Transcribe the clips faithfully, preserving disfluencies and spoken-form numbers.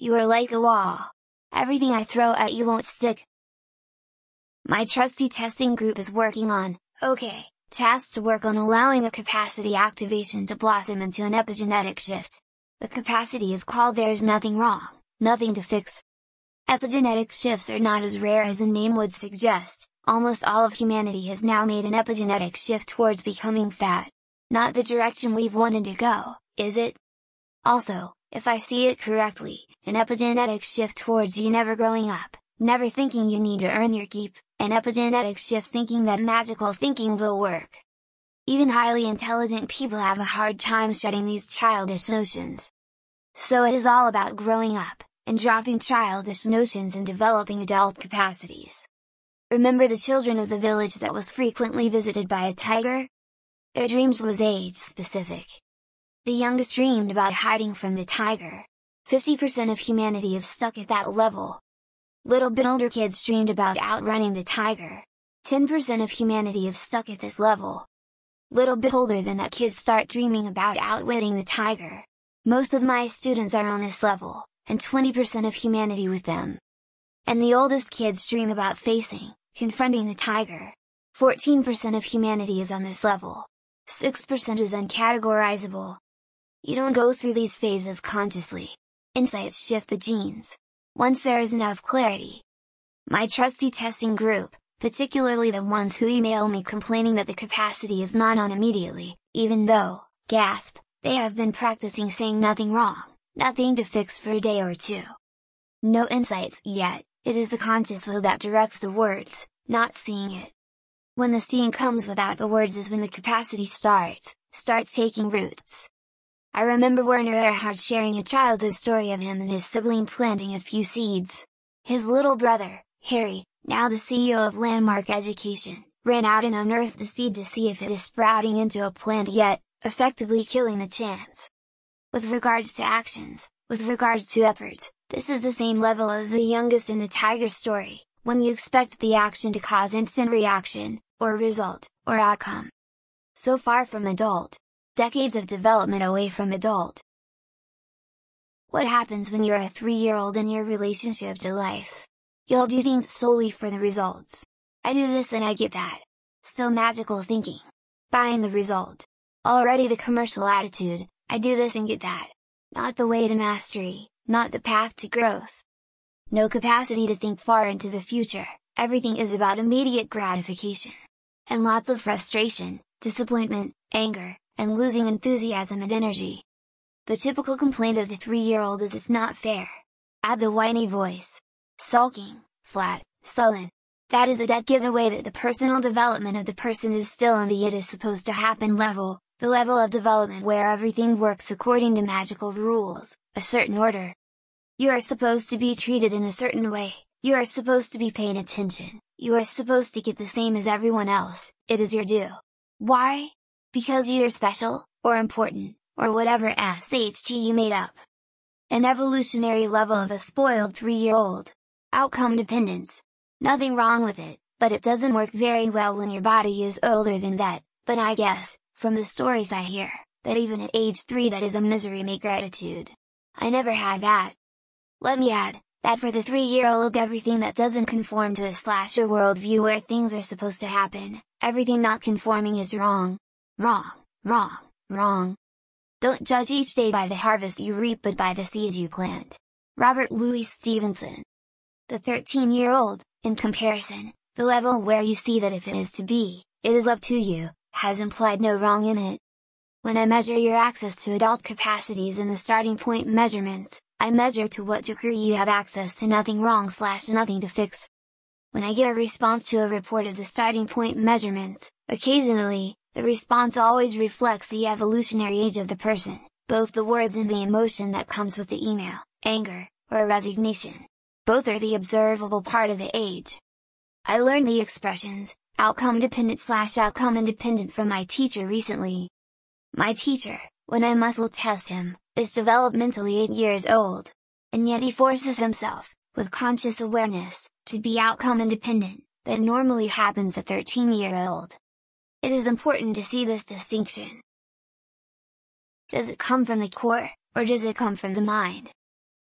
You are like a wall. Everything I throw at you won't stick. My trusty testing group is working on, okay, tasks to work on allowing a capacity activation to blossom into an epigenetic shift. The capacity is called "There's nothing wrong, nothing to fix." Epigenetic shifts are not as rare as the name would suggest. Almost all of humanity has now made an epigenetic shift towards becoming fat. Not the direction we've wanted to go, is it? Also, if I see it correctly, an epigenetic shift towards you never growing up, never thinking you need to earn your keep, an epigenetic shift thinking that magical thinking will work. Even highly intelligent people have a hard time shedding these childish notions. So it is all about growing up, and dropping childish notions and developing adult capacities. Remember the children of the village that was frequently visited by a tiger? Their dreams was age-specific. The youngest dreamed about hiding from the tiger. fifty percent of humanity is stuck at that level. Little bit older kids dreamed about outrunning the tiger. ten percent of humanity is stuck at this level. Little bit older than that, kids start dreaming about outwitting the tiger. Most of my students are on this level, and twenty percent of humanity with them. And the oldest kids dream about facing, confronting the tiger. fourteen percent of humanity is on this level. six percent is uncategorizable. You don't go through these phases consciously. Insights shift the genes. Once there is enough clarity. My trusty testing group, particularly the ones who email me complaining that the capacity is not on immediately, even though, gasp, they have been practicing saying nothing wrong, nothing to fix for a day or two. No insights yet, it is the conscious will that directs the words, not seeing it. When the seeing comes without the words is when the capacity starts, starts taking roots. I remember Werner Erhard sharing a childhood story of him and his sibling planting a few seeds. His little brother, Harry, now the C E O of Landmark Education, ran out and unearthed the seed to see if it is sprouting into a plant yet, effectively killing the chance. With regards to actions, with regards to efforts, this is the same level as the youngest in the tiger story, when you expect the action to cause instant reaction, or result, or outcome. So far from adult. Decades of development away from adult. What happens when you're a three-year-old in your relationship to life? You'll do things solely for the results. I do this and I get that. Still magical thinking. Buying the result. Already the commercial attitude, I do this and get that. Not the way to mastery, not the path to growth. No capacity to think far into the future, everything is about immediate gratification. And lots of frustration, disappointment, anger, and losing enthusiasm and energy. The typical complaint of the three-year-old is it's not fair. Add the whiny voice. Sulking, flat, sullen. That is a dead giveaway that the personal development of the person is still on the "it is supposed to happen" level, the level of development where everything works according to magical rules, a certain order. You are supposed to be treated in a certain way, you are supposed to be paying attention, you are supposed to get the same as everyone else, it is your due. Why? Because you're special, or important, or whatever S H G you made up. An evolutionary level of a spoiled three-year-old. Outcome dependence. Nothing wrong with it, but it doesn't work very well when your body is older than that, but I guess, from the stories I hear, that even at age three that is a misery maker attitude. I never had that. Let me add, that for the three-year-old everything that doesn't conform to a slasher worldview where things are supposed to happen, everything not conforming is wrong. Wrong, wrong, wrong. Don't judge each day by the harvest you reap but by the seeds you plant. Robert Louis Stevenson. The thirteen-year-old, in comparison, the level where you see that if it is to be, it is up to you, has implied no wrong in it. When I measure your access to adult capacities in the starting point measurements, I measure to what degree you have access to nothing wrong slash nothing to fix. When I get a response to a report of the starting point measurements, occasionally, the response always reflects the evolutionary age of the person, both the words and the emotion that comes with the email, anger, or resignation. Both are the observable part of the age. I learned the expressions, outcome dependent slash outcome independent from my teacher recently. My teacher, when I muscle test him, is developmentally eight years old. And yet he forces himself, with conscious awareness, to be outcome independent, that normally happens at thirteen-year-old. It is important to see this distinction. Does it come from the core, or does it come from the mind?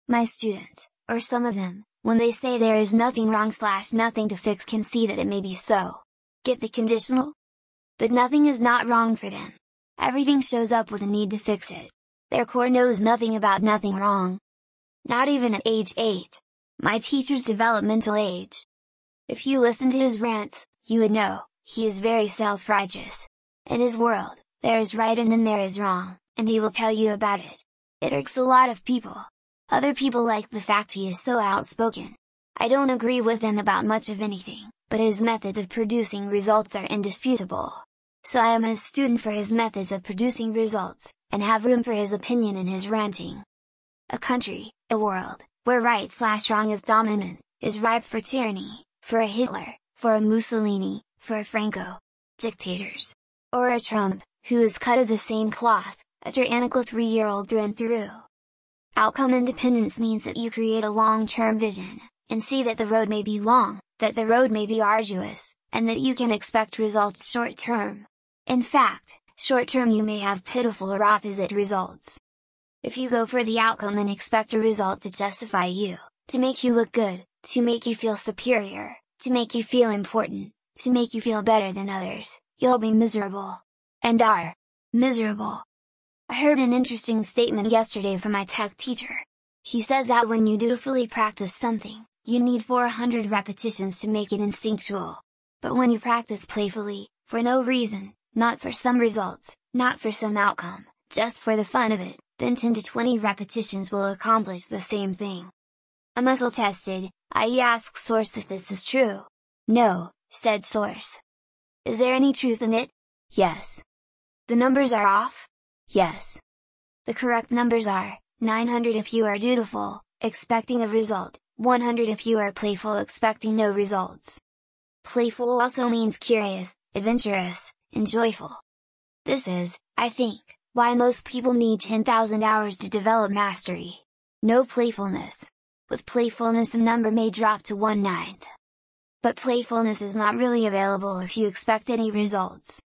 My students, or some of them, when they say there is nothing wrong slash nothing to fix, can see that it may be so. Get the conditional? But nothing is not wrong for them. Everything shows up with a need to fix it. Their core knows nothing about nothing wrong. Not even at age eight. My teacher's developmental age. If you listen to his rants, you would know, he is very self-righteous. In his world, there is right and then there is wrong, and he will tell you about it. It irks a lot of people. Other people like the fact he is so outspoken. I don't agree with him about much of anything, but his methods of producing results are indisputable. So I am a student for his methods of producing results, and have room for his opinion in his ranting. A country, a world, where right slash wrong is dominant, is ripe for tyranny, for a Hitler, for a Mussolini, for a Franco. Dictators. Or a Trump, who is cut of the same cloth, a tyrannical three-year-old through and through. Outcome independence means that you create a long-term vision, and see that the road may be long, that the road may be arduous, and that you can expect results short-term. In fact, short-term you may have pitiful or opposite results. If you go for the outcome and expect a result to justify you, to make you look good, to make you feel superior, to make you feel important, to make you feel better than others, you'll be miserable. And are. Miserable. I heard an interesting statement yesterday from my tech teacher. He says that when you dutifully practice something, you need four hundred repetitions to make it instinctual. But when you practice playfully, for no reason, not for some results, not for some outcome, just for the fun of it, then ten to twenty repetitions will accomplish the same thing. A muscle tested, I E asked source if this is true. No, said source. Is there any truth in it? Yes. The numbers are off? Yes. The correct numbers are, nine hundred if you are dutiful, expecting a result, one hundred if you are playful expecting no results. Playful also means curious, adventurous, and joyful. This is, I think, why most people need ten thousand hours to develop mastery. No playfulness. With playfulness the number may drop to one ninth. But playfulness is not really available if you expect any results.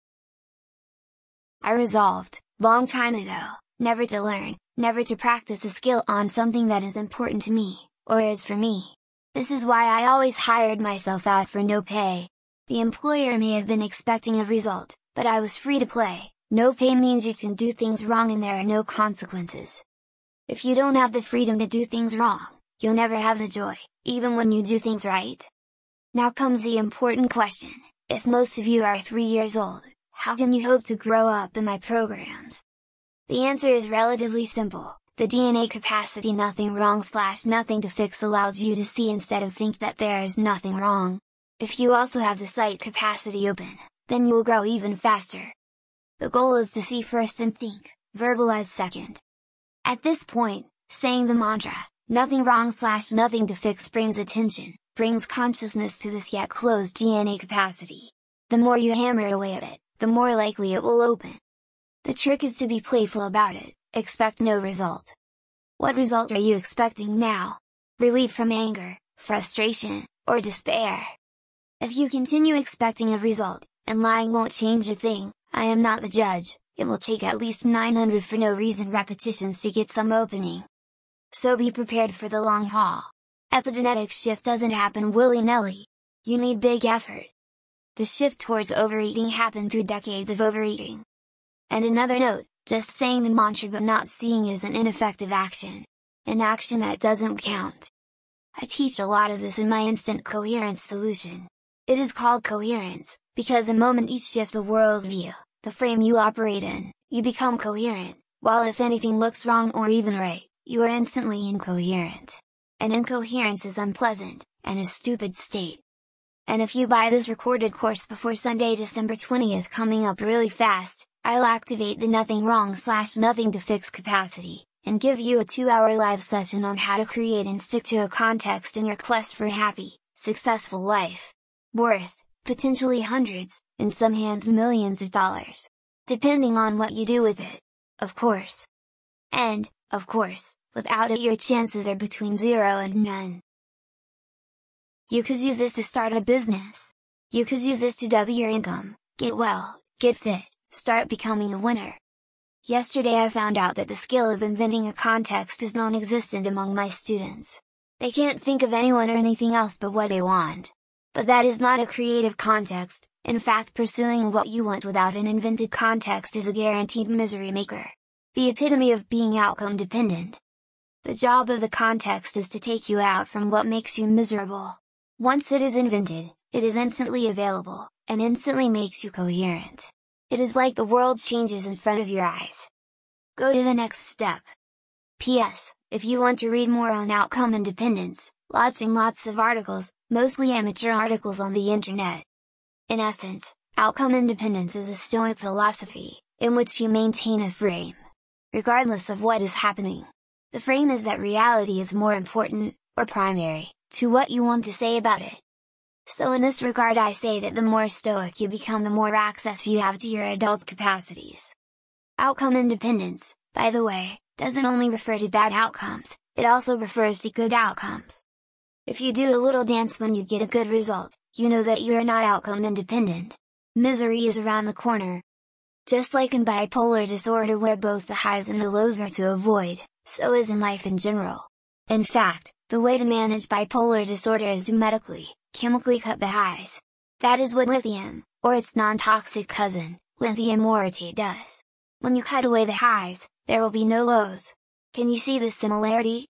I resolved, long time ago, never to learn, never to practice a skill on something that is important to me, or is for me. This is why I always hired myself out for no pay. The employer may have been expecting a result, but I was free to play. No pay means you can do things wrong and there are no consequences. If you don't have the freedom to do things wrong, you'll never have the joy, even when you do things right. Now comes the important question, if most of you are three years old, how can you hope to grow up in my programs? The answer is relatively simple. The D N A capacity nothing wrong slash nothing to fix allows you to see instead of think that there is nothing wrong. If you also have the sight capacity open, then you'll grow even faster. The goal is to see first and think, verbalize second. At this point, saying the mantra, nothing wrong slash nothing to fix brings attention, brings consciousness to this yet closed D N A capacity. The more you hammer away at it, the more likely it will open. The trick is to be playful about it, expect no result. What result are you expecting now? Relief from anger, frustration, or despair? If you continue expecting a result, and lying won't change a thing, I am not the judge, it will take at least nine hundred for no reason repetitions to get some opening. So be prepared for the long haul. Epigenetic shift doesn't happen willy-nilly. You need big effort. The shift towards overeating happened through decades of overeating. And another note, just saying the mantra but not seeing is an ineffective action. An action that doesn't count. I teach a lot of this in my instant coherence solution. It is called coherence, because the moment you shift the worldview, the frame you operate in, you become coherent, while if anything looks wrong or even right, you are instantly incoherent. And incoherence is unpleasant, and a stupid state. And if you buy this recorded course before Sunday, December twentieth coming up really fast, I'll activate the nothing wrong slash nothing to fix capacity, and give you a two hour live session on how to create and stick to a context in your quest for a happy, successful life. Worth, potentially hundreds, in some hands millions of dollars. Depending on what you do with it. Of course. And, of course, without it your chances are between zero and none. You could use this to start a business. You could use this to double your income, get well, get fit, start becoming a winner. Yesterday I found out that the skill of inventing a context is non-existent among my students. They can't think of anyone or anything else but what they want. But that is not a creative context. In fact, pursuing what you want without an invented context is a guaranteed misery maker. The epitome of being outcome dependent. The job of the context is to take you out from what makes you miserable. Once it is invented, it is instantly available, and instantly makes you coherent. It is like the world changes in front of your eyes. Go to the next step. P S If you want to read more on outcome independence, lots and lots of articles, mostly amateur articles on the internet. In essence, outcome independence is a Stoic philosophy, in which you maintain a frame, regardless of what is happening. The frame is that reality is more important, or primary, to what you want to say about it. So in this regard I say that the more stoic you become, the more access you have to your adult capacities. Outcome independence, by the way, doesn't only refer to bad outcomes, it also refers to good outcomes. If you do a little dance when you get a good result, you know that you are not outcome independent. Misery is around the corner. Just like in bipolar disorder where both the highs and the lows are to avoid, so is in life in general. In fact, the way to manage bipolar disorder is to medically, chemically cut the highs. That is what lithium, or its non-toxic cousin, lithium orotate does. When you cut away the highs, there will be no lows. Can you see the similarity?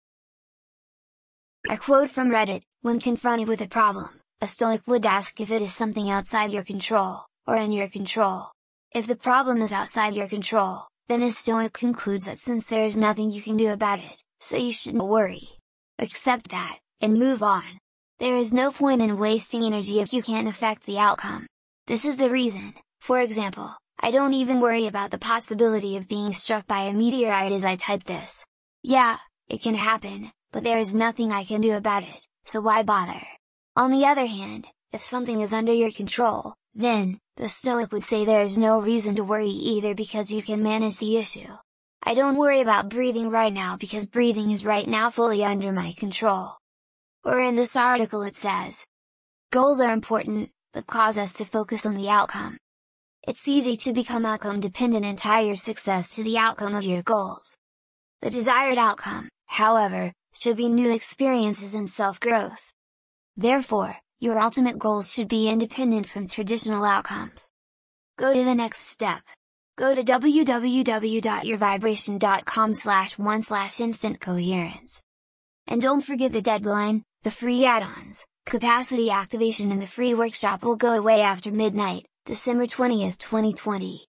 A quote from Reddit: when confronted with a problem, a Stoic would ask if it is something outside your control, or in your control. If the problem is outside your control, then a Stoic concludes that since there is nothing you can do about it, so you shouldn't worry. Accept that, and move on. There is no point in wasting energy if you can't affect the outcome. This is the reason, for example, I don't even worry about the possibility of being struck by a meteorite as I type this. Yeah, it can happen, but there is nothing I can do about it, so why bother? On the other hand, if something is under your control, then, the Stoic would say there is no reason to worry either because you can manage the issue. I don't worry about breathing right now because breathing is right now fully under my control. Or in this article it says, goals are important, but cause us to focus on the outcome. It's easy to become outcome dependent and tie your success to the outcome of your goals. The desired outcome, however, should be new experiences and self-growth. Therefore, your ultimate goals should be independent from traditional outcomes. Go to the next step. Go to w w w dot your vibration dot com slash one slash instant coherence. And don't forget the deadline, the free add-ons, capacity activation and the free workshop will go away after midnight, December twentieth twenty twenty.